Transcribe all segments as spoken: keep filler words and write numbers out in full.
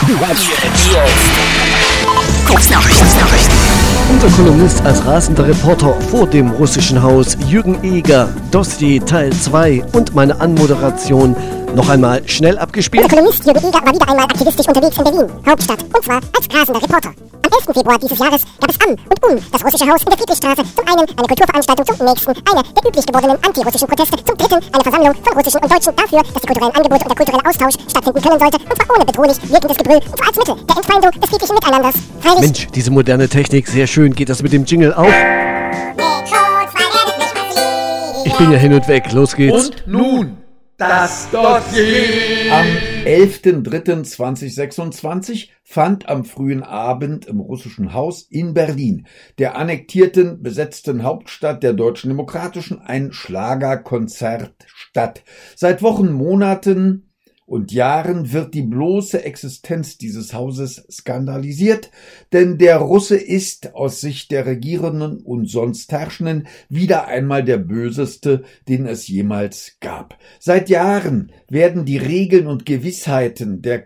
Unser Kolumnist als rasender Reporter vor dem russischen Haus, Jürgen Eger, Dossier Teil zwei und meine Anmoderation noch einmal schnell abgespielt. Unser Kolumnist Jürgen Eger war wieder einmal aktivistisch unterwegs in Berlin, Hauptstadt, und zwar als rasender Reporter. Am elften Februar dieses Jahres gab es am und um das russische Haus in der Friedrichstraße zum einen eine Kulturveranstaltung, zum nächsten eine der üblich gewordenen antirussischen Proteste, zum dritten eine Versammlung von russischen und Deutschen dafür, dass die kulturellen Angebote und der kulturelle Austausch stattfinden können sollte, und zwar ohne bedrohlich wirkendes Gebrüll, und zwar als Mittel der Entfeindung des friedlichen Miteinanders. Freilich. Mensch, diese moderne Technik, sehr schön. Geht das mit dem Jingle auch? Ich bin ja hin und weg. Los geht's. Und nun das Dossier. Am elften dritten zweitausendsechsundzwanzig fand am frühen Abend im russischen Haus in Berlin, der annektierten, besetzten Hauptstadt der Deutschen Demokratischen, ein Schlagerkonzert statt. Seit Wochen, Monaten und Jahren wird die bloße Existenz dieses Hauses skandalisiert, denn der Russe ist aus Sicht der Regierenden und sonst Herrschenden wieder einmal der Böseste, den es jemals gab. Seit Jahren werden die Regeln und Gewissheiten der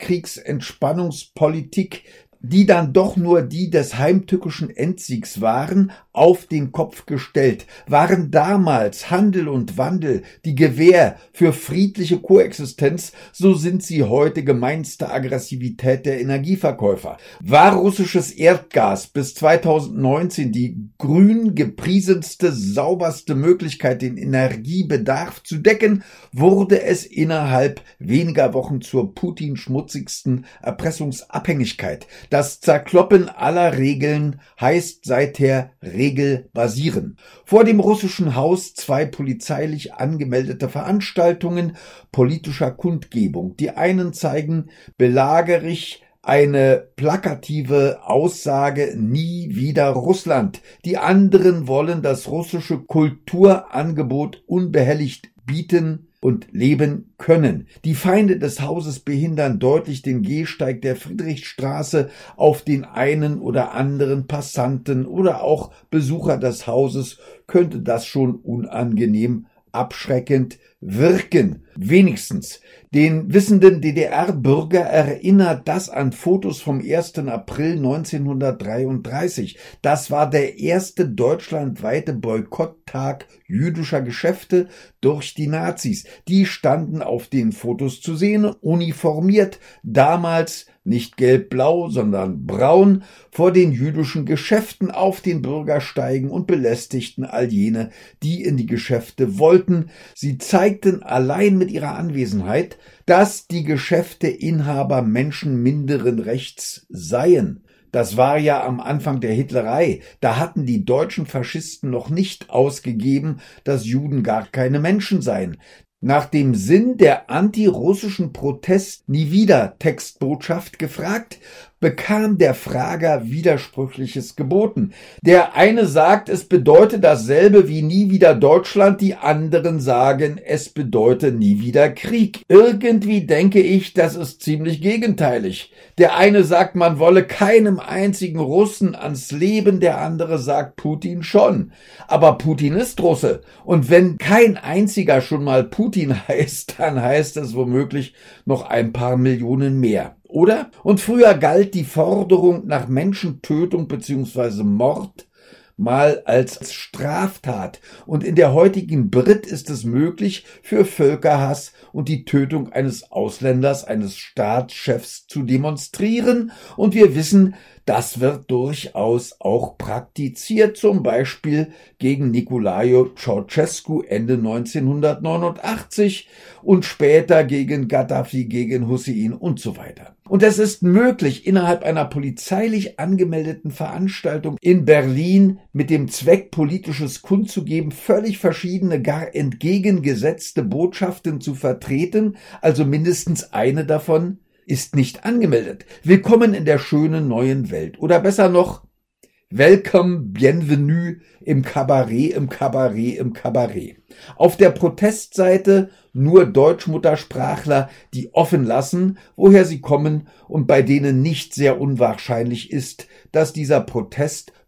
Kaltkriegsentspannungspolitik, die dann doch nur die des heimtückischen Endsiegs waren, auf den Kopf gestellt. Waren damals Handel und Wandel die Gewähr für friedliche Koexistenz, so sind sie heute gemeinste Aggressivität der Energieverkäufer. War russisches Erdgas bis zweitausendneunzehn die grün gepriesenste, sauberste Möglichkeit, den Energiebedarf zu decken, wurde es innerhalb weniger Wochen zur Putin-schmutzigsten Erpressungsabhängigkeit. Das Zerkloppen aller Regeln heißt seither Regel basieren. Vor dem russischen Haus zwei polizeilich angemeldete Veranstaltungen politischer Kundgebung. Die einen zeigen belagerig eine plakative Aussage „Nie wieder Russland". Die anderen wollen das russische Kulturangebot unbehelligt bieten und leben können. Die Feinde des Hauses behindern deutlich den Gehsteig der Friedrichstraße auf den einen oder anderen Passanten oder auch Besucher des Hauses könnte das schon unangenehm abschreckend wirken. Wenigstens den wissenden D D R-Bürger erinnert das an Fotos vom ersten April neunzehnhundertdreiunddreißig. Das war der erste deutschlandweite Boykotttag jüdischer Geschäfte durch die Nazis. Die standen auf den Fotos zu sehen, uniformiert, damals nicht gelb-blau, sondern braun, vor den jüdischen Geschäften auf den Bürgersteigen und belästigten all jene, die in die Geschäfte wollten. Sie zeigten allein mit ihrer Anwesenheit, dass die Geschäfteinhaber Menschen minderen Rechts seien. Das war ja am Anfang der Hitlerei. Da hatten die deutschen Faschisten noch nicht ausgegeben, dass Juden gar keine Menschen seien. Nach dem Sinn der antirussischen Protest nie wieder Textbotschaft gefragt, bekam der Frager Widersprüchliches geboten. Der eine sagt, es bedeute dasselbe wie nie wieder Deutschland, die anderen sagen, es bedeute nie wieder Krieg. Irgendwie denke ich, das ist ziemlich gegenteilig. Der eine sagt, man wolle keinem einzigen Russen ans Leben, der andere sagt, Putin schon. Aber Putin ist Russe. Und wenn kein einziger schon mal Putin heißt, dann heißt es womöglich noch ein paar Millionen mehr. Oder? Und früher galt die Forderung nach Menschentötung bzw. Mord mal als Straftat. Und in der heutigen Brit ist es möglich, für Völkerhass und die Tötung eines Ausländers, eines Staatschefs zu demonstrieren. Und wir wissen, das wird durchaus auch praktiziert, zum Beispiel gegen Nicolae Ceausescu Ende neunzehnhundertneunundachtzig und später gegen Gaddafi, gegen Hussein und so weiter. Und es ist möglich, innerhalb einer polizeilich angemeldeten Veranstaltung in Berlin mit dem Zweck, politisches kundzugeben, völlig verschiedene, gar entgegengesetzte Botschaften zu vertreten, also mindestens eine davon ist nicht angemeldet. Willkommen in der schönen neuen Welt. Oder besser noch, Welcome, Bienvenue im Kabarett, im Kabarett, im Kabarett. Auf der Protestseite nur Deutschmuttersprachler, die offen lassen, woher sie kommen und bei denen nicht sehr unwahrscheinlich ist, dass dieser Protest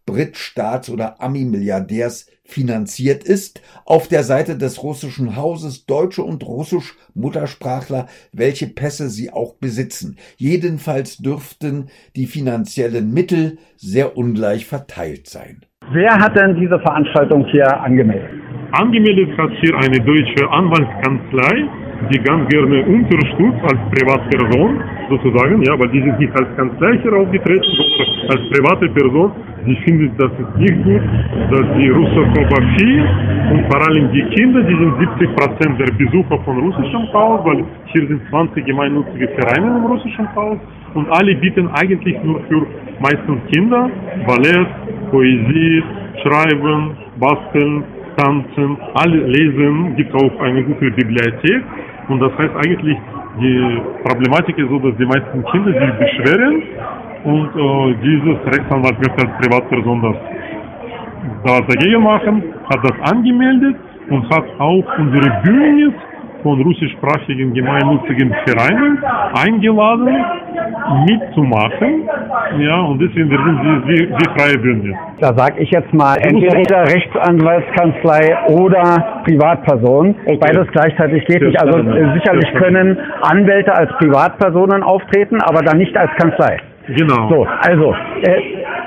Brit-Staats- oder Ami-Milliardärs finanziert ist. Auf der Seite des russischen Hauses deutsche und russisch Muttersprachler, welche Pässe sie auch besitzen. Jedenfalls dürften die finanziellen Mittel sehr ungleich verteilt sein. Wer hat denn diese Veranstaltung hier angemeldet? Angemeldet hat hier eine deutsche Anwaltskanzlei, die ganz gerne unterstützt als Privatperson sozusagen, ja, weil die sind nicht als Kanzlei hier aufgetreten, sondern als private Person. Sie findet, das ist nicht gut, dass die Russophobie und vor allem die Kinder, die sind siebzig Prozent der Besucher von russischem Haus, weil hier sind zwanzig gemeinnützige Vereine im russischen Haus und alle bieten eigentlich nur für meistens Kinder Ballett, Poesie, Schreiben, Basteln, Tanzen, alle lesen, gibt auch eine gute Bibliothek und das heißt eigentlich, die Problematik ist so, dass die meisten Kinder sich beschweren und äh, dieses Rechtsanwalt möchte als Privatperson das, das dagegen machen, hat das angemeldet und hat auch unsere Bündnis von russischsprachigen gemeinnützigen Vereinen eingeladen, mitzumachen. Ja, und deswegen sind sie wie, wie freie Bündnis. Da sage ich jetzt mal, entweder Rechtsanwaltskanzlei oder Privatperson. Okay. Beides gleichzeitig geht nicht. Also äh, sicherlich können Anwälte als Privatpersonen auftreten, aber dann nicht als Kanzlei. Genau. So, also, äh,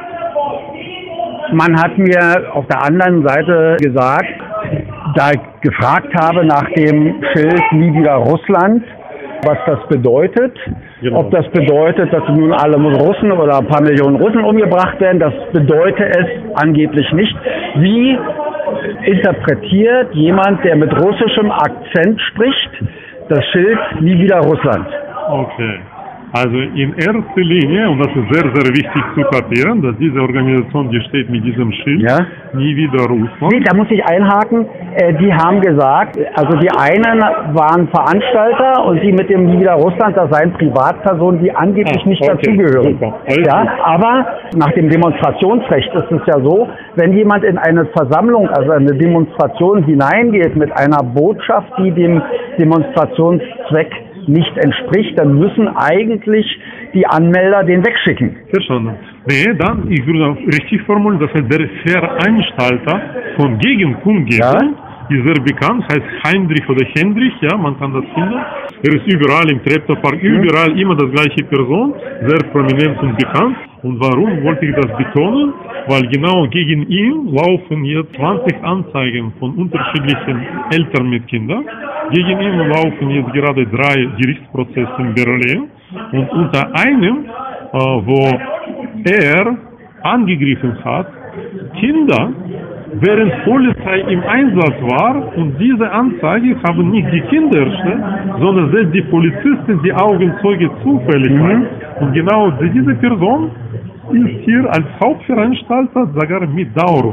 man hat mir auf der anderen Seite gesagt, da ich gefragt habe nach dem Schild Nie wieder Russland, was das bedeutet. Genau. Ob das bedeutet, dass nun alle Russen oder ein paar Millionen Russen umgebracht werden, das bedeutet es angeblich nicht. Wie interpretiert jemand, der mit russischem Akzent spricht, das Schild Nie wieder Russland? Okay. Also in erster Linie, und das ist sehr, sehr wichtig zu kapieren, dass diese Organisation, die steht mit diesem Schild, ja? Nie wieder Russland. Nee, da muss ich einhaken. Äh, die haben gesagt, also die einen waren Veranstalter und die mit dem Nie wieder Russland, das seien Privatpersonen, die angeblich ah, nicht okay. dazugehören. Ja, aber nach dem Demonstrationsrecht ist es ja so, wenn jemand in eine Versammlung, also eine Demonstration hineingeht mit einer Botschaft, die dem Demonstrationszweck nicht entspricht, dann müssen eigentlich die Anmelder den wegschicken. Verstanden. Nee, dann, ich würde auch richtig formulieren, das heißt, der Veranstalter von Gegenkundgebung ja? ist sehr bekannt, heißt Heinrich oder Hendrich, ja, man kann das finden. Er ist überall im Treptow-Park, mhm. überall immer das gleiche Person, sehr prominent und bekannt. Und warum wollte ich das betonen? Weil genau gegen ihn laufen jetzt zwanzig Anzeigen von unterschiedlichen Eltern mit Kindern. Gegen ihn laufen jetzt gerade drei Gerichtsprozesse in Berlin. Und unter einem, äh, wo er angegriffen hat, Kinder, während Polizei im Einsatz war, und diese Anzeige haben nicht die Kinder erstellt, sondern selbst die Polizisten, die Augenzeuge zufällig waren. Mhm. Und genau diese Person ist hier als Hauptveranstalter sogar mit Dauer,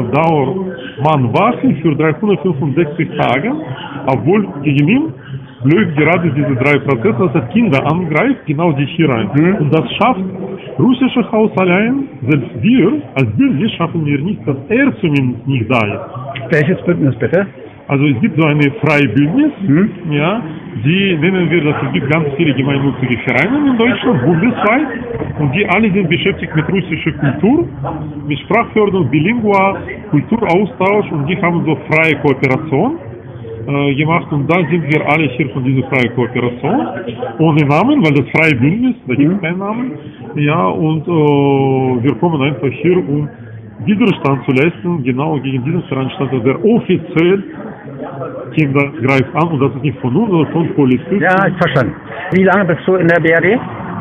Dauermannwache für dreihundertfünfundsechzig Tage, obwohl gegen ihn läuft gerade diese drei Prozesse, dass er Kinder angreift, genau die hier rein. Mhm. Und das schafft russische Haus allein, selbst wir als Bündnis schaffen wir nicht, dass er zumindest nicht da ist. Welches Bündnis bitte? Also es gibt so eine freie Bündnis, mhm. ja, die nennen wir, dass es gibt ganz viele gemeinnützige Vereine in Deutschland, bundesweit, und die alle sind beschäftigt mit russischer Kultur, mit Sprachförderung, Bilingua, Kulturaustausch, und die haben so freie Kooperation äh, gemacht, und da sind wir alle hier von dieser freien Kooperation, ohne Namen, weil das freie Bündnis, da gibt es mhm. keinen Namen, ja, und äh, wir kommen einfach hier, um Widerstand zu leisten, genau gegen diesen Veranstalter, der offiziell Kinder greift an, und das ist nicht von uns, sondern von Polizisten. Ja, ich verstanden. Wie lange bist du in der B R D?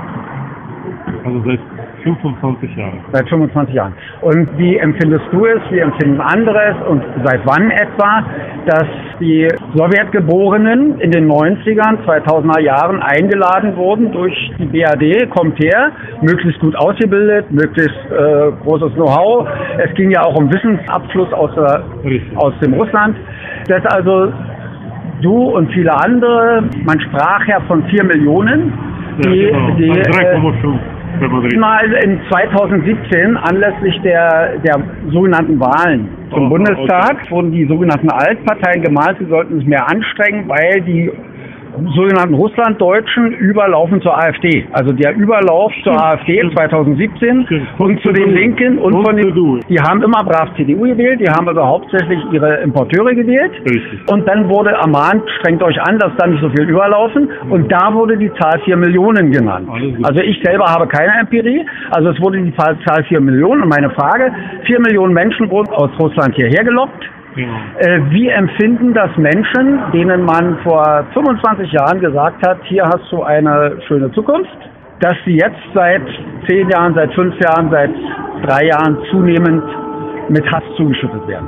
Also seit fünfundzwanzig Jahren. Seit fünfundzwanzig Jahren. Und wie empfindest du es, wie empfinden andere es, und seit wann etwa, dass die Sowjetgeborenen in den neunzigern, zweitausender Jahren eingeladen wurden durch die B R D, kommt her, möglichst gut ausgebildet, möglichst äh, großes Know-how. Es ging ja auch um Wissensabfluss aus, der, aus dem Russland. Dass also du und viele andere, man sprach ja von vier Millionen, die, ja, genau. die drei Komma fünf. Mal in zweitausendsiebzehn anlässlich der, der sogenannten Wahlen zum oh, Bundestag okay. wurden die sogenannten Altparteien gemahnt, sie sollten sich mehr anstrengen, weil die sogenannten Russlanddeutschen überlaufen zur AfD. Also der Überlauf zur AfD zweitausendsiebzehn und zu den Linken und von den, die haben immer brav C D U gewählt, die haben also hauptsächlich ihre Importeure gewählt. Richtig. Und dann wurde ermahnt, strengt euch an, dass da nicht so viel überlaufen. Und da wurde die Zahl vier Millionen genannt. Also ich selber habe keine Empirie, also es wurde die Zahl vier Millionen. Und meine Frage, vier Millionen Menschen wurden aus Russland hierher gelockt. Ja. Äh, wie empfinden das Menschen, denen man vor fünfundzwanzig Jahren gesagt hat, hier hast du eine schöne Zukunft, dass sie jetzt seit zehn Jahren, seit fünf Jahren, seit drei Jahren zunehmend mit Hass zugeschüttet werden?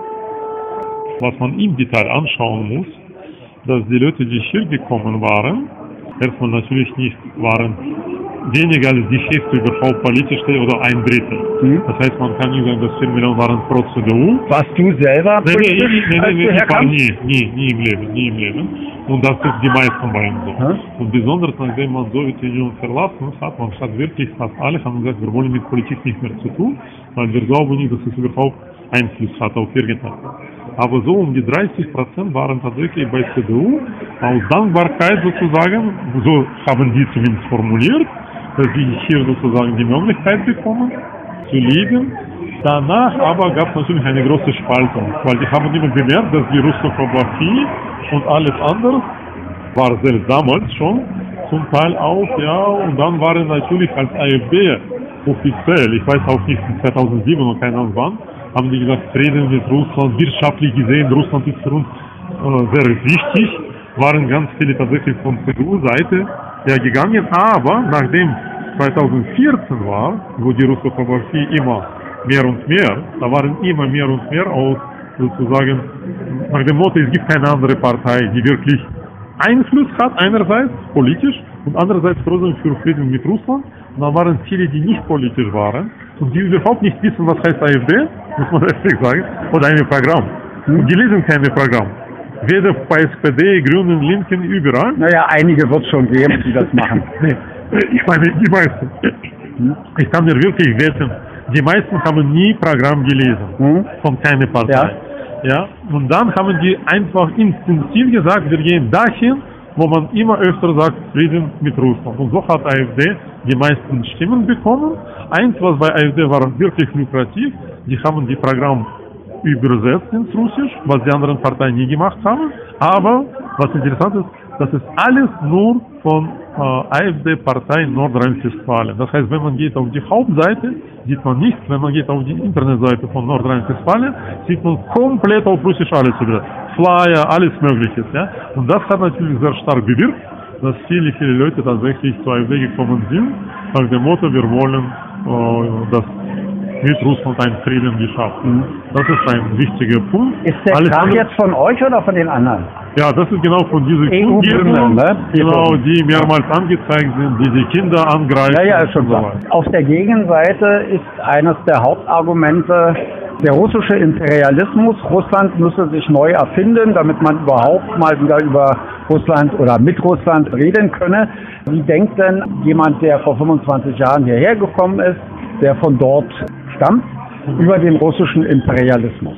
Was man im Detail anschauen muss, dass die Leute, die hier gekommen waren, erstmal natürlich nicht waren weniger als die Hälfte überhaupt politisch oder ein Drittel. Mhm. Das heißt, man kann nicht sagen, dass vier Millionen waren pro C D U. Warst du selber nee, politisch, nee, nee, als nee, du nee, herkamst? nie, nie, nie im Leben, nie im Leben. Und das ist die meisten bei uns so. Mhm. Und besonders nachdem man Sowjetunion verlassen hat, man hat wirklich fast alle haben gesagt, wir wollen mit Politik nicht mehr zu tun, weil wir glauben nicht, dass es überhaupt Einfluss hat auf irgendetwas. Aber so um die dreißig Prozent waren tatsächlich bei C D U aus Dankbarkeit sozusagen, so haben die zumindest formuliert, dass sie hier sozusagen die Möglichkeit bekommen, zu leben. Danach aber gab es natürlich eine große Spaltung, weil die haben immer bemerkt, dass die Russophobie und alles andere war selbst damals schon zum Teil auch, ja, und dann waren natürlich als AfD offiziell, ich weiß auch nicht, zweitausendsieben oder keine Ahnung wann, haben die gesagt, Frieden mit Russland, wirtschaftlich gesehen, Russland ist für uns äh, sehr wichtig, waren ganz viele tatsächlich von C D U-Seite ja gegangen, aber nachdem zweitausendvierzehn war, wo die Russophobie immer mehr und mehr, da waren immer mehr und mehr aus sozusagen nach dem Motto, es gibt keine andere Partei, die wirklich Einfluss hat, einerseits politisch und andererseits trotzdem für Frieden mit Russland. Und dann waren viele, die nicht politisch waren und die überhaupt nicht wissen, was heißt AfD, muss man ehrlich sagen, oder ein Programm. Und die lesen keine Programm. Weder bei S P D, Grünen, Linken, überall. Naja, einige wird es schon geben, die das machen. Ich meine, die meisten. Ich kann mir wirklich wetten, die meisten haben nie Programm gelesen, von keiner Partei. Ja. Ja? Und dann haben die einfach instinktiv gesagt, wir gehen dahin, wo man immer öfter sagt, Frieden mit Russland. Und so hat AfD die meisten Stimmen bekommen. Eins, was bei AfD war wirklich lukrativ, die haben die Programm übersetzt ins Russisch, was die anderen Parteien nie gemacht haben. Aber was interessant ist, das ist alles nur von äh, AfD-Partei Nordrhein-Westfalen. Das heißt, wenn man geht auf die Hauptseite, sieht man nichts. Wenn man geht auf die Internetseite von Nordrhein-Westfalen, sieht man komplett auf Russisch alles übersetzt. Flyer, alles Mögliche. Ja? Und das hat natürlich sehr stark bewirkt, dass viele, viele Leute tatsächlich zur AfD gekommen sind, nach dem Motto, wir wollen äh, das mit Russland einen Frieden geschaffen. Das ist ein wichtiger Punkt. Ist der Alles Krach andere, jetzt von euch oder von den anderen? ja, das ist genau von diesen E U-Bürgern, ne? genau, die mehrmals angezeigt sind, die die Kinder angreifen. Ja, ja, ist schon und so klar. weiter. Auf der Gegenseite ist eines der Hauptargumente der russische Imperialismus. Russland müsse sich neu erfinden, damit man überhaupt mal wieder über Russland oder mit Russland reden könne. Wie denkt denn jemand, der vor fünfundzwanzig Jahren hierher gekommen ist, der von dort stammt, über den russischen Imperialismus?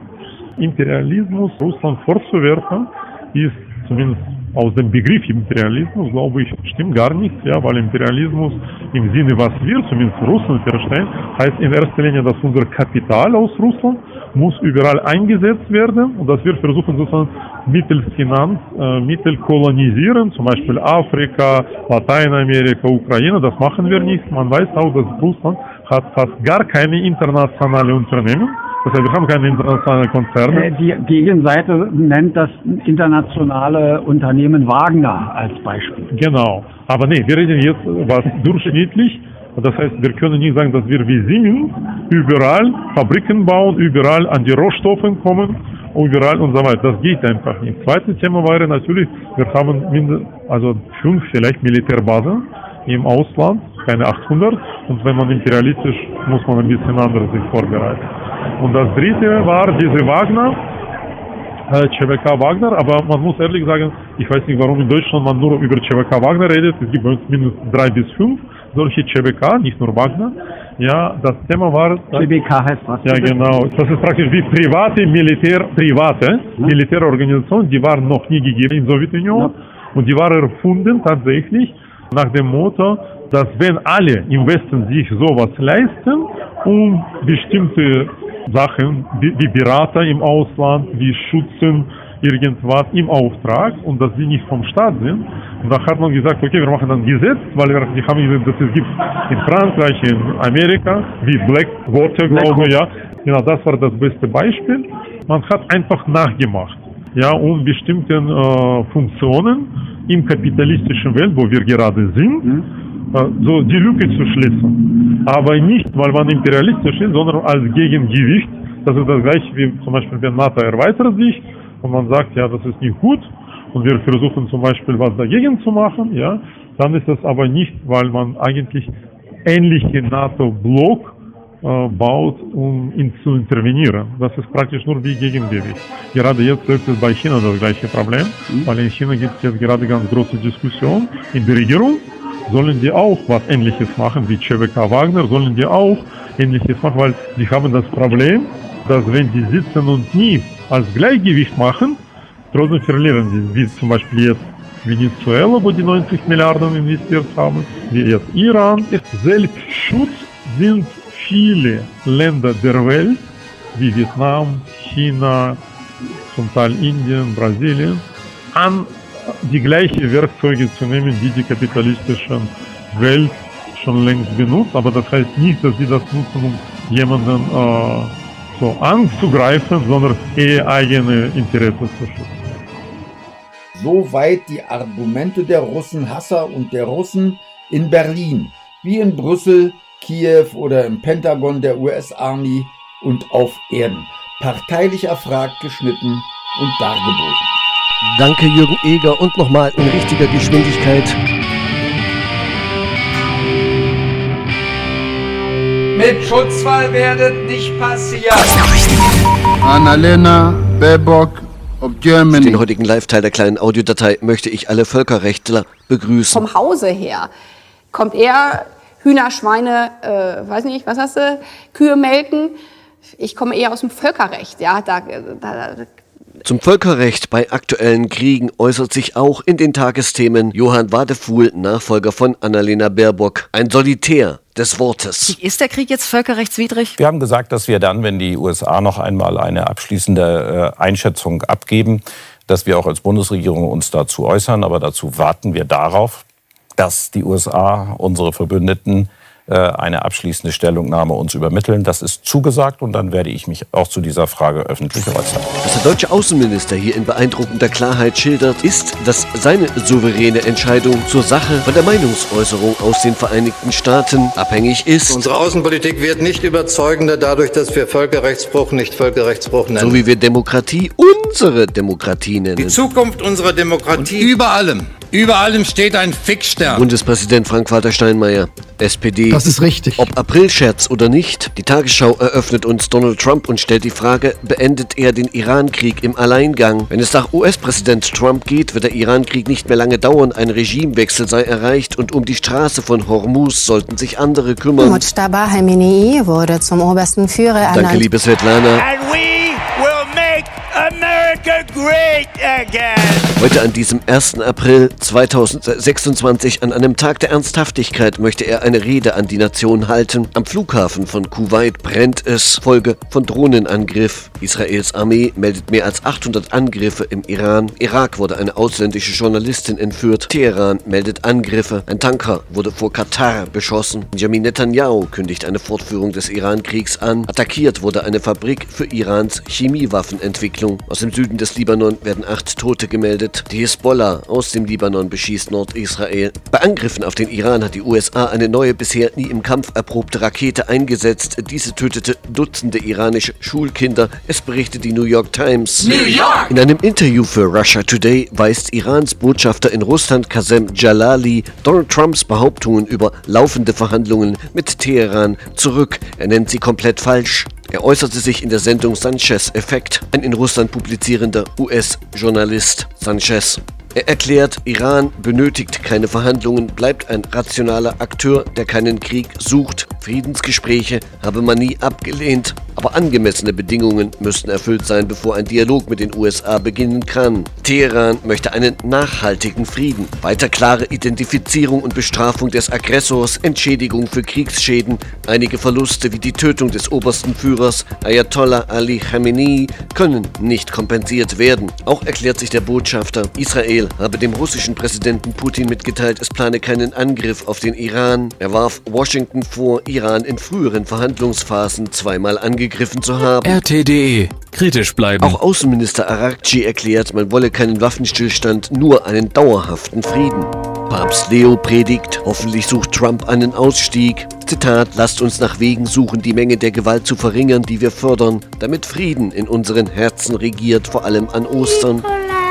Imperialismus Russland vorzuwerfen, ist zumindest aus dem Begriff Imperialismus, glaube ich, stimmt gar nicht, ja, weil Imperialismus im Sinne, was wir zumindest Russen verstehen, heißt in erster Linie, dass unser Kapital aus Russland muss überall eingesetzt werden und dass wir versuchen sozusagen mittels Finanzmittel äh, kolonisieren, zum Beispiel Afrika, Lateinamerika, Ukraine, das machen wir nicht. Man weiß auch, dass Russland hat fast gar keine internationale Unternehmen. Das heißt, wir haben keine internationalen Konzerne. Die Gegenseite nennt das internationale Unternehmen Wagner als Beispiel. Genau. Aber nee, wir reden jetzt was durchschnittlich. Das heißt, wir können nicht sagen, dass wir wie Siemens überall Fabriken bauen, überall an die Rohstoffe kommen, überall und so weiter. Das geht einfach nicht. Zweites Thema wäre natürlich, wir haben mindestens, also fünf vielleicht Militärbasen im Ausland, keine achthundert. Und wenn man imperialistisch, muss man ein bisschen anders sich vorbereiten. Und das dritte war diese Wagner, äh, C W K Wagner, aber man muss ehrlich sagen, ich weiß nicht, warum in Deutschland man nur über C W K Wagner redet. Es gibt bei uns mindestens drei bis fünf solche C W K, nicht nur Wagner. Ja, das Thema war... C W K heißt was? Ja, genau. Das ist praktisch wie private Militär, private hm? Militärorganisation, die waren noch nie gegeben in der Sowjetunion. Ja. Und die war erfunden tatsächlich nach dem Motto, dass wenn alle im Westen sich sowas leisten, um bestimmte Sachen wie, wie Berater im Ausland, wie Schützen, irgendwas im Auftrag und dass sie nicht vom Staat sind. Und da hat man gesagt, okay, wir machen ein Gesetz, weil wir die haben gesehen, dass es gibt in Frankreich, in Amerika, wie Blackwater, glaube ich, ja. Genau, das war das beste Beispiel. Man hat einfach nachgemacht, ja, um bestimmten äh, Funktionen im kapitalistischen Welt, wo wir gerade sind, mhm. äh, so die Lücke zu schließen. Aber nicht, weil man imperialistisch ist, sondern als Gegengewicht. Das ist das gleiche wie zum Beispiel, wenn NATO erweitert sich und man sagt, ja, das ist nicht gut und wir versuchen zum Beispiel was dagegen zu machen, ja, dann ist das aber nicht, weil man eigentlich ähnliche NATO-Block äh, baut, um ihn zu intervenieren. Das ist praktisch nur wie Gegengewicht. Gerade jetzt ist es bei China das gleiche Problem, mhm. weil in China gibt es jetzt gerade ganz große Diskussion in der Regierung. Sollen die auch was Ähnliches machen wie C W K Wagner, sollen die auch Ähnliches machen, weil sie haben das Problem, dass wenn die sitzen und nie als Gleichgewicht machen, trotzdem verlieren sie, wie zum Beispiel jetzt Venezuela, wo die neunzig Milliarden investiert haben, wie jetzt Iran. Selbstschutz sind viele Länder der Welt, wie Vietnam, China, zum Teil Indien, Brasilien, an die gleichen Werkzeuge zu nehmen, die die kapitalistische Welt schon längst benutzt. Aber das heißt nicht, dass sie das nutzen, um jemanden äh, so anzugreifen, sondern eher eigene Interessen zu schützen. Soweit die Argumente der Russenhasser und der Russen in Berlin, wie in Brüssel, Kiew oder im Pentagon der U S-Army und auf Erden. Parteilich erfragt, geschnitten und dargeboten. Danke Jürgen Eger und nochmal in richtiger Geschwindigkeit. Mit Schutzwall werdet nicht passieren. Annalena Baerbock of Germany. Für den heutigen Live-Teil der kleinen Audiodatei möchte ich alle Völkerrechtler begrüßen. Vom Hause her kommt eher Hühner, Schweine, äh, weiß nicht, was hast du, Kühe melken. Ich komme eher aus dem Völkerrecht, ja, da, da, da Zum Völkerrecht bei aktuellen Kriegen äußert sich auch in den Tagesthemen Johann Wadefuhl, Nachfolger von Annalena Baerbock. Ein Solitär des Wortes. Ist der Krieg jetzt völkerrechtswidrig? Wir haben gesagt, dass wir dann, wenn die U S A noch einmal eine abschließende äh, Einschätzung abgeben, dass wir auch als Bundesregierung uns dazu äußern. Aber dazu warten wir darauf, dass die U S A, unsere Verbündeten, eine abschließende Stellungnahme uns übermitteln. Das ist zugesagt und dann werde ich mich auch zu dieser Frage öffentlich äußern. Was der deutsche Außenminister hier in beeindruckender Klarheit schildert, ist, dass seine souveräne Entscheidung zur Sache von der Meinungsäußerung aus den Vereinigten Staaten abhängig ist. Unsere Außenpolitik wird nicht überzeugender dadurch, dass wir Völkerrechtsbruch nicht Völkerrechtsbruch nennen. So wie wir Demokratie unsere Demokratie nennen. Die Zukunft unserer Demokratie. Und über allem, über allem steht ein Fixstern. Bundespräsident Frank-Walter Steinmeier, S P D. Das ist richtig. Ob Aprilscherz oder nicht, die Tagesschau eröffnet uns Donald Trump und stellt die Frage, beendet er den Iran-Krieg im Alleingang? Wenn es nach U S-Präsident Trump geht, wird der Iran-Krieg nicht mehr lange dauern, ein Regimewechsel sei erreicht und um die Straße von Hormuz sollten sich andere kümmern. Mojtaba Khamenei wurde zum obersten Führer ernannt. Danke, liebe Svetlana. And we will make America great again. Heute an diesem ersten April zweitausendsechsundzwanzig, an einem Tag der Ernsthaftigkeit, möchte er eine Rede an die Nation halten. Am Flughafen von Kuwait brennt es, Folge von Drohnenangriff. Israels Armee meldet mehr als achthundert Angriffe im Iran. Irak wurde eine ausländische Journalistin entführt. Teheran meldet Angriffe. Ein Tanker wurde vor Katar beschossen. Benjamin Netanyahu kündigt eine Fortführung des Iran-Kriegs an. Attackiert wurde eine Fabrik für Irans Chemiewaffenentwicklung. Aus dem Süden des Libanon werden acht Tote gemeldet. Die Hisbollah aus dem Libanon beschießt Nordisrael. Bei Angriffen auf den Iran hat die U S A eine neue, bisher nie im Kampf erprobte Rakete eingesetzt. Diese tötete Dutzende iranische Schulkinder. Es berichtet die New York Times. New York! In einem Interview für Russia Today weist Irans Botschafter in Russland Qasem Jalali Donald Trumps Behauptungen über laufende Verhandlungen mit Teheran zurück. Er nennt sie komplett falsch. Er äußerte sich in der Sendung Sanchez-Effekt, ein in Russland publizierender U S-Journalist. Sanchez. Er erklärt, Iran benötigt keine Verhandlungen, bleibt ein rationaler Akteur, der keinen Krieg sucht. Friedensgespräche habe man nie abgelehnt. Aber angemessene Bedingungen müssten erfüllt sein, bevor ein Dialog mit den U S A beginnen kann. Teheran möchte einen nachhaltigen Frieden. Weiter klare Identifizierung und Bestrafung des Aggressors, Entschädigung für Kriegsschäden, einige Verluste wie die Tötung des obersten Führers Ayatollah Ali Khamenei können nicht kompensiert werden. Auch erklärt sich der Botschafter, Israel habe dem russischen Präsidenten Putin mitgeteilt, es plane keinen Angriff auf den Iran. Er warf Washington vor, Iran in früheren Verhandlungsphasen zweimal angegriffen zu haben. R T D E. Kritisch bleiben. Auch Außenminister Araghchi erklärt, man wolle keinen Waffenstillstand, nur einen dauerhaften Frieden. Papst Leo predigt, hoffentlich sucht Trump einen Ausstieg. Zitat, lasst uns nach Wegen suchen, die Menge der Gewalt zu verringern, die wir fördern, damit Frieden in unseren Herzen regiert, vor allem an Ostern.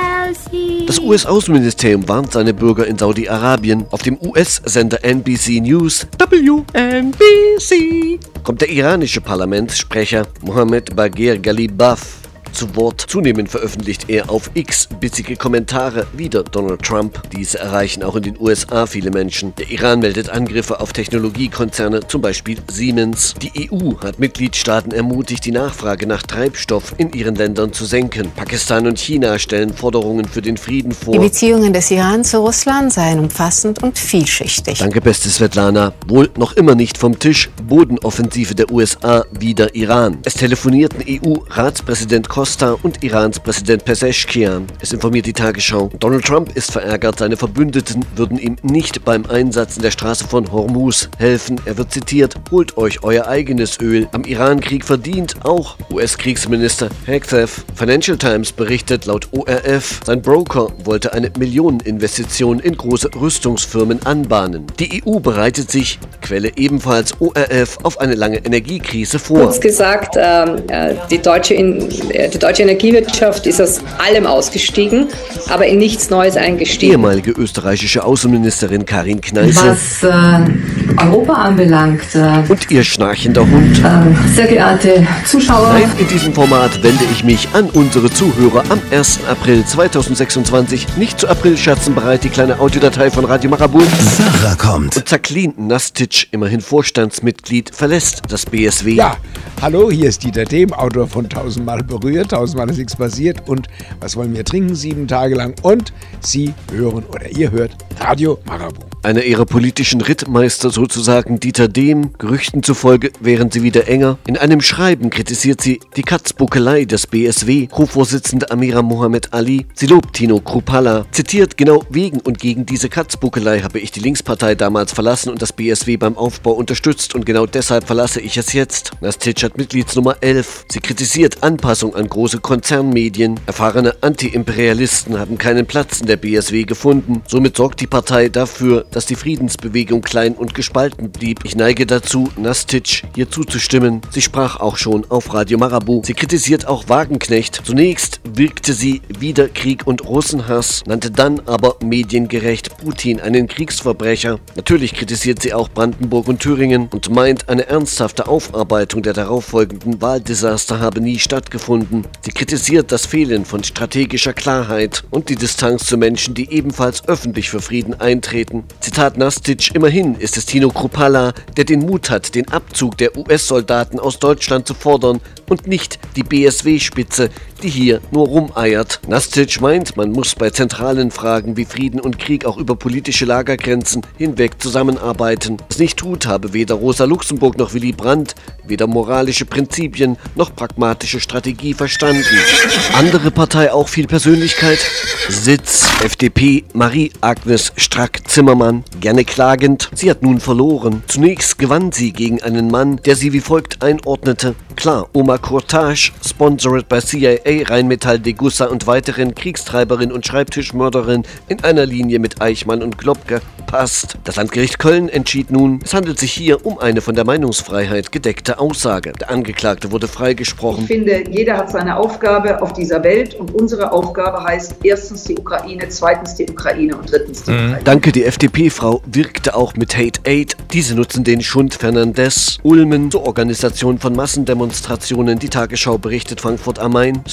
Das U S-Außenministerium warnt seine Bürger in Saudi-Arabien. Auf dem U S-Sender N B C News, W N B C, kommt der iranische Parlamentssprecher Mohammed Bagher Ghalibaf zu Wort. Zunehmend veröffentlicht er auf X bissige Kommentare wider Donald Trump. Diese erreichen auch in den U S A viele Menschen. Der Iran meldet Angriffe auf Technologiekonzerne, zum Beispiel Siemens. Die E U hat Mitgliedstaaten ermutigt, die Nachfrage nach Treibstoff in ihren Ländern zu senken. Pakistan und China stellen Forderungen für den Frieden vor. Die Beziehungen des Iran zu Russland seien umfassend und vielschichtig. Danke, beste Svetlana. Wohl noch immer nicht vom Tisch. Bodenoffensive der U S A wider Iran. Es telefonierten E U-Ratspräsident Costa und Irans Präsident Pezeshkian. Es informiert die Tagesschau. Donald Trump ist verärgert, seine Verbündeten würden ihm nicht beim Einsatz in der Straße von Hormuz helfen. Er wird zitiert, holt euch euer eigenes Öl. Am Irankrieg verdient auch U S-Kriegsminister Hegseth. Financial Times berichtet laut O R F, sein Broker wollte eine Millioneninvestition in große Rüstungsfirmen anbahnen. Die E U bereitet sich, Quelle ebenfalls O R F, auf eine lange Energiekrise vor. Kurz gesagt, äh, die deutsche in, äh, Die deutsche Energiewirtschaft ist aus allem ausgestiegen, aber in nichts Neues eingestiegen. Ehemalige österreichische Außenministerin Karin Kneißl. Was äh, Europa anbelangt. Äh, und ihr schnarchender Hund. Äh, sehr geehrte Zuschauer. Nein, in diesem Format wende ich mich an unsere Zuhörer am ersten April zweitausendsechsundzwanzig. Nicht zu Aprilscherzen bereit, die kleine Audiodatei von Radio Marabou. Sarah kommt. Und Zaklin Nastic, immerhin Vorstandsmitglied, verlässt das B S W. Ja, hallo, hier ist Dieter Dehm, Autor von Tausendmal berührt. Tausendmal ist nichts passiert und was wollen wir trinken sieben Tage lang und Sie hören oder ihr hört Radio Marabou. Einer ihrer politischen Rittmeister sozusagen, Dieter Dehm, Gerüchten zufolge wären sie wieder enger. In einem Schreiben kritisiert sie die Katzbuckelei des B S W. Co-Vorsitzende Amira Mohammed Ali, sie lobt Tino Kruppalla, zitiert, genau wegen und gegen diese Katzbuckelei habe ich die Linkspartei damals verlassen und das B S W beim Aufbau unterstützt und genau deshalb verlasse ich es jetzt. Nastic hat Mitgliedsnummer elf. Sie kritisiert Anpassung an große Konzernmedien. Erfahrene Anti-Imperialisten haben keinen Platz in der B S W gefunden. Somit sorgt die Partei dafür, dass die Friedensbewegung klein und gespalten blieb. Ich neige dazu, Nastic hier zuzustimmen. Sie sprach auch schon auf Radio Marabou. Sie kritisiert auch Wagenknecht. Zunächst wirkte sie wider Krieg und Russenhass, nannte dann aber mediengerecht Putin einen Kriegsverbrecher. Natürlich kritisiert sie auch Brandenburg und Thüringen und meint, eine ernsthafte Aufarbeitung der darauffolgenden Wahldesaster habe nie stattgefunden. Sie kritisiert das Fehlen von strategischer Klarheit und die Distanz zu Menschen, die ebenfalls öffentlich für Frieden eintreten. Zitat Nastic, immerhin ist es Tino Kruppalla, der den Mut hat, den Abzug der U S-Soldaten aus Deutschland zu fordern und nicht die B S W-Spitze, die hier nur rumeiert. Nastic meint, man muss bei zentralen Fragen wie Frieden und Krieg auch über politische Lagergrenzen hinweg zusammenarbeiten. Was nicht tut, habe weder Rosa Luxemburg noch Willy Brandt weder moralische Prinzipien noch pragmatische Strategie verstanden. Andere Partei auch viel Persönlichkeit. Sitz F D P Marie-Agnes Strack-Zimmermann, gerne klagend. Sie hat nun verloren. Zunächst gewann sie gegen einen Mann, der sie wie folgt einordnete. Klar, Omar Kurtage, sponsored by C I A, Rheinmetall, Degussa und weiteren, Kriegstreiberin und Schreibtischmörderin in einer Linie mit Eichmann und Globke, passt. Das Landgericht Köln entschied nun, es handelt sich hier um eine von der Meinungsfreiheit gedeckte Aussage. Der Angeklagte wurde freigesprochen. Ich finde, jeder hat seine Aufgabe auf dieser Welt und unsere Aufgabe heißt erstens die Ukraine, zweitens die Ukraine und drittens die Ukraine. Danke, die F D P-Frau wirkte auch mit Hate Aid. Diese nutzen den Schund Fernandes, Ulmen zur Organisation von Massendemonstrationen. Die Tagesschau berichtet Frankfurt am Main.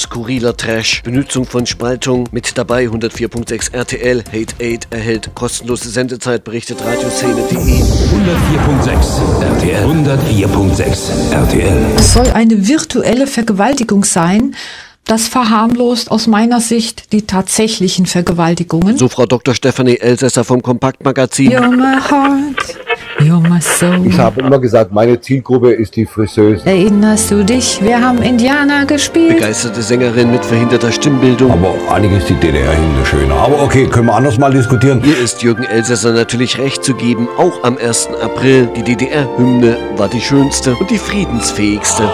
skurriler Trash, Benutzung von Spaltung, mit dabei hundertvier Punkt sechs R T L, Hate Aid erhält kostenlose Sendezeit, berichtet Radioszene punkt de. hundertvier Punkt sechs R T L. hundertvier Punkt sechs R T L. Es soll eine virtuelle Vergewaltigung sein. Das verharmlost aus meiner Sicht die tatsächlichen Vergewaltigungen. So Frau Doktor Stefanie Elsässer vom Kompaktmagazin. You're my heart, you're my soul. Ich habe immer gesagt, meine Zielgruppe ist die Friseuse. Erinnerst du dich? Wir haben Indianer gespielt. Begeisterte Sängerin mit verhinderter Stimmbildung. Aber auch einiges die D D R-Hymne schöner. Aber okay, können wir anders mal diskutieren. Hier ist Jürgen Elsässer natürlich recht zu geben. Auch am ersten April. Die D D R-Hymne war die schönste und die friedensfähigste.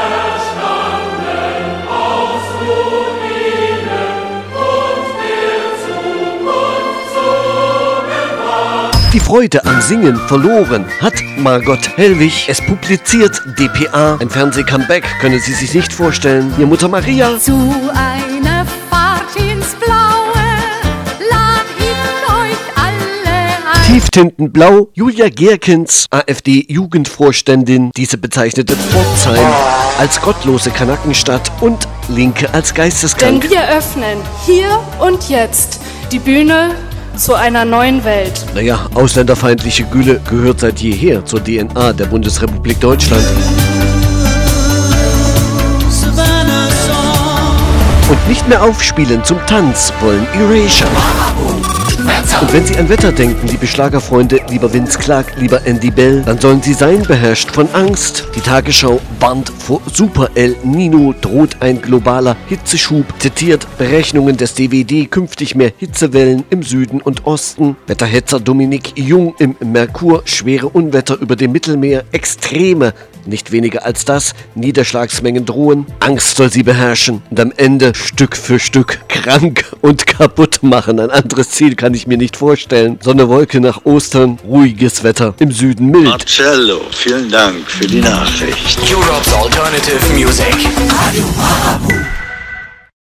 Die Freude am Singen verloren hat Margot Hellwig. Es publiziert D P A. Ein Fernseh-Comeback können Sie sich nicht vorstellen. Ihr Mutter Maria. Zu einer Fahrt ins Blaue lad ich euch alle ein. Tieftintenblau. Julia Gerkens, AfD-Jugendvorständin. Diese bezeichnete Pforzheim als gottlose Kanackenstadt und Linke als geisteskrank. Denn wir öffnen hier und jetzt die Bühne zu einer neuen Welt. Naja, ausländerfeindliche Gülle gehört seit jeher zur D N A der Bundesrepublik Deutschland. Und nicht mehr aufspielen zum Tanz wollen Erasure. Und wenn Sie an Wetter denken, liebe Schlagerfreunde, lieber Vince Clark, lieber Andy Bell, dann sollen Sie sein beherrscht von Angst. Die Tagesschau warnt vor Super El Nino, droht ein globaler Hitzeschub, zitiert Berechnungen des D W D, künftig mehr Hitzewellen im Süden und Osten. Wetterhetzer Dominik Jung im Merkur, schwere Unwetter über dem Mittelmeer, extreme, nicht weniger als das, Niederschlagsmengen drohen. Angst soll sie beherrschen und am Ende Stück für Stück krank und kaputt machen. Ein anderes Ziel kann ich mir nicht vorstellen. Sonne, Wolke nach Ostern, ruhiges Wetter, im Süden mild. Marcello, vielen Dank für die Nachricht. Europe's Alternative Music. Radio Marabu.